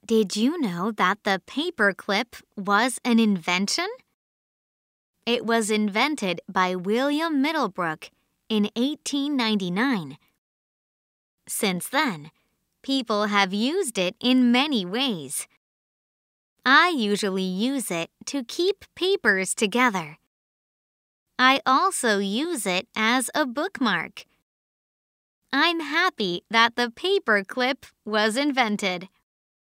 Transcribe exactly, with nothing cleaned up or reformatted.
Did you know that the paperclip was an invention? It was invented by William Middlebrook in eighteen ninety-nine. Since then, people have used it in many ways. I usually use it to keep papers together. I also use it as a bookmark. I'm happy that the paperclip was invented.